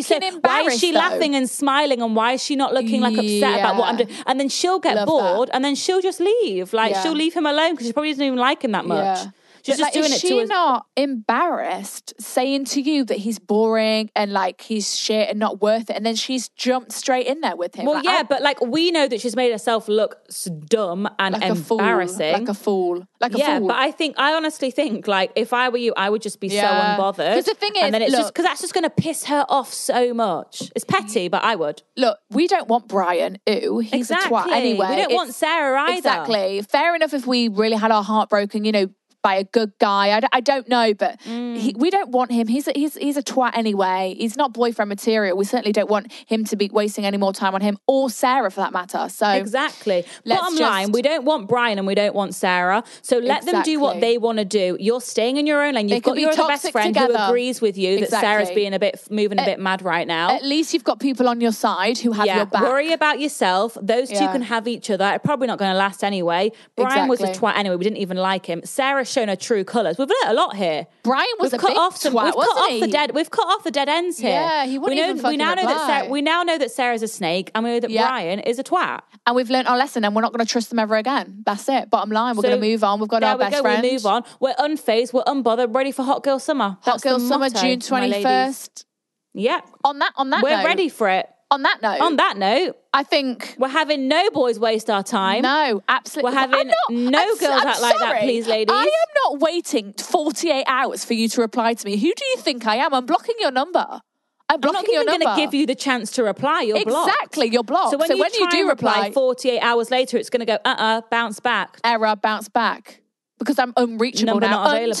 laughing and smiling, and why is she not looking like upset about what I'm doing? And then she'll get bored and then she'll just leave. Like she'll leave him alone because she probably doesn't even like him that much. Yeah. She's just doing it to us. Is she not embarrassed saying to you that he's boring and like he's shit and not worth it, and then she's jumped straight in there with him? Well, like, but like we know that she's made herself look dumb and like embarrassing. Like a fool. But I honestly think like if I were you, I would just be so unbothered. Because the thing is, and then it's just because that's just going to piss her off so much. It's petty, but I would. Look, we don't want Brian. Ooh, he's a twat anyway. We don't want Sarah either. Exactly. Fair enough if we really had our heart broken, you know, by a good guy. I don't know, but we don't want him. He's a twat anyway. He's not boyfriend material. We certainly don't want him to be wasting any more time on him or Sarah for that matter. So exactly. Bottom line, we don't want Brian and we don't want Sarah. So let them do what they want to do. You're staying in your own lane. You've got your other best friend who agrees with you that Sarah's being moving a bit mad right now. At least you've got people on your side who have your back. Worry about yourself. Those two can have each other. It's probably not going to last anyway. Brian was a twat anyway. We didn't even like him. Sarah's shown her true colours. We've learnt a lot here. Brian was a big twat, wasn't he? We've cut off the dead ends here. Yeah, he wouldn't even fucking reply. We now know that Sarah's a snake, and we know that Brian is a twat. And we've learnt our lesson, and we're not going to trust them ever again. That's it. Bottom line, we're going to move on. We've got our best friend. We move on. We're unfazed. We're unbothered. Ready for Hot Girl Summer. Hot Girl Summer, June 21st. Yeah. On that note, we're ready for it. On that note, I think we're having no boys waste our time. No, absolutely. We're having no girls act like that, please, ladies. I am not waiting 48 hours for you to reply to me. Who do you think I am? I'm blocking your number. I'm not even going to give you the chance to reply. You're blocked. Exactly, you're blocked. So when you do reply 48 hours later, it's going to go, bounce back. Error, bounce back. Because I'm unreachable Number now. Not available.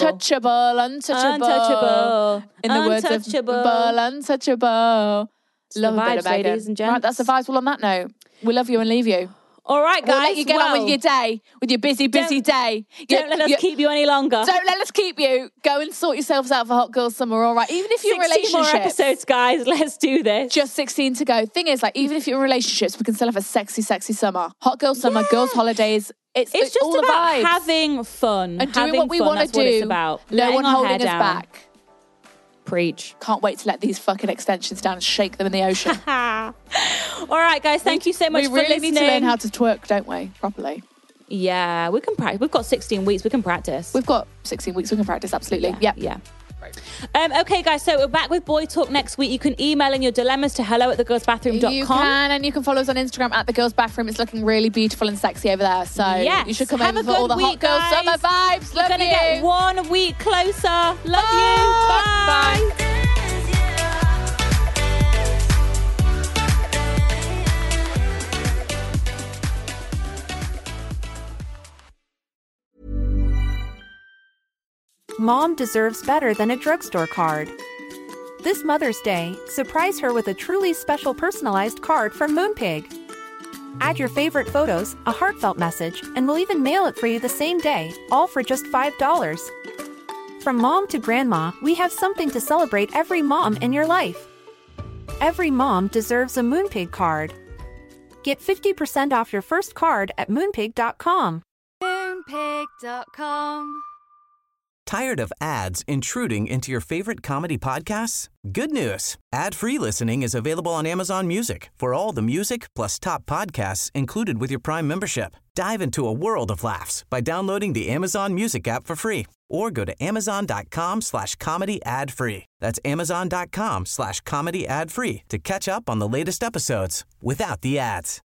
Untouchable. In the words of untouchable. Love the a bit of vibes, ladies and gents. Right, that's the vibes. Well, on that note, we love you and leave you. All right, guys. We'll let you get on with your day, with your busy day. Don't let us keep you any longer. Don't let us keep you. Go and sort yourselves out for Hot Girl Summer, all right? Even if you're in relationships. 16 more episodes, guys. Let's do this. Just 16 to go. Thing is, like, even if you're in relationships, we can still have a sexy, sexy summer. Hot Girl Summer, girls' holidays. It's just all about the vibes. having fun. And doing what we want to do. It's about. No one holding us back. Preach. Can't wait to let these fucking extensions down and shake them in the ocean. All right, guys. Thank you so much for listening. We really need to learn how to twerk, don't we? Properly. Yeah, we can practice. We've got 16 weeks. We can practice. We've got 16 weeks. We can practice. Absolutely. Yeah. Okay, guys, so we're back with Boy Talk next week. You can email in your dilemmas to hello@thegirlsbathroom.com. You can, and you can follow us on Instagram at The Girls Bathroom. It's looking really beautiful and sexy over there. So you should come over for all the Hot Girl Summer vibes. We're going to get 1 week closer. Love you. Bye. Mom deserves better than a drugstore card. This Mother's Day, surprise her with a truly special personalized card from Moonpig. Add your favorite photos, a heartfelt message, and we'll even mail it for you the same day, all for just $5. From mom to grandma, we have something to celebrate every mom in your life. Every mom deserves a Moonpig card. Get 50% off your first card at Moonpig.com. Moonpig.com. Tired of ads intruding into your favorite comedy podcasts? Good news. Ad-free listening is available on Amazon Music for all the music plus top podcasts included with your Prime membership. Dive into a world of laughs by downloading the Amazon Music app for free or go to amazon.com/comedy ad free. That's amazon.com/comedy ad free to catch up on the latest episodes without the ads.